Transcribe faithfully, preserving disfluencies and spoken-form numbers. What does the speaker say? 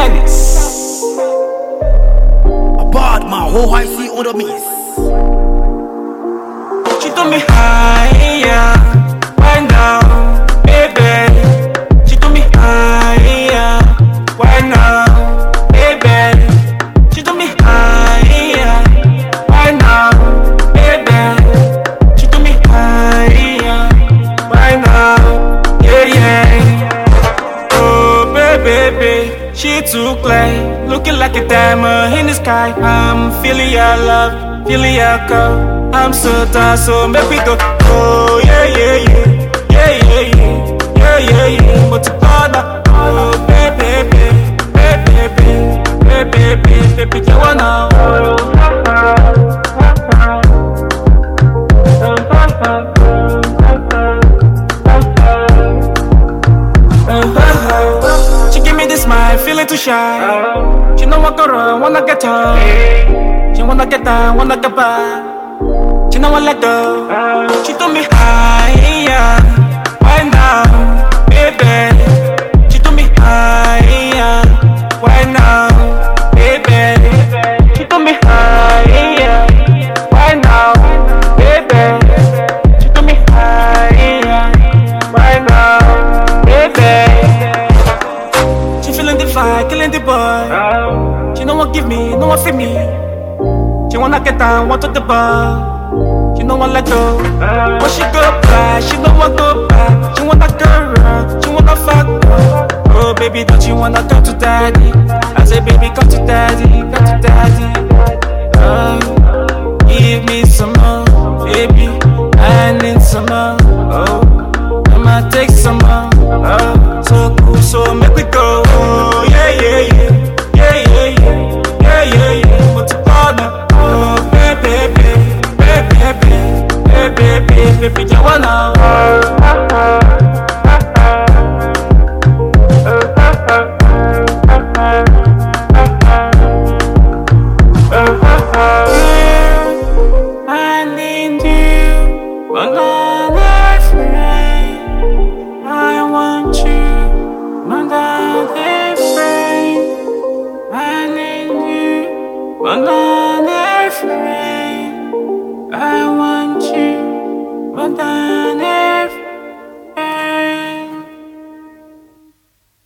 Dennis. About my whole I see on the miss. She told me higher, why now, baby? She told me higher, why now, baby? She told me higher, why now, baby? She told me higher, why now, yeah, yeah. Oh, baby, baby, she too clear, looking like a diamond in the sky. I'm feeling your love, feeling your call. I'm so tired, so make we go. Oh yeah, yeah, yeah, yeah, yeah, yeah, yeah, yeah, yeah. But to God, oh baby, baby, baby, baby, baby, baby, baby, you wanna? She give me this smile, feeling too shy. She know I go wrong, wanna get her. She wanna get down, wanna get back. She know I let go. She told me higher, why now, baby? She told me higher, why now, baby? She told me higher, why now, baby? She told me higher, why now, baby? She feeling the vibe, killing the boy. She know what give me, know what fit me. She wanna get down, want to the bar. She know I let go. When she go back, she know I go back. She wanna go around, she wanna fuck her. Oh baby, don't you wanna come to daddy? I say baby, come to daddy, come to daddy. Oh, give me some more, baby. I need some more. Oh, I'ma take some more. Oh, so cool, so make we go. Oh yeah, yeah, yeah, yeah, yeah, yeah, yeah, yeah, yeah. But to partner, oh baby, baby. Baby, baby, baby, baby, you wanna? I need you, but not afraid. I want you, but not afraid. I need you, but not afraid. I want you, but I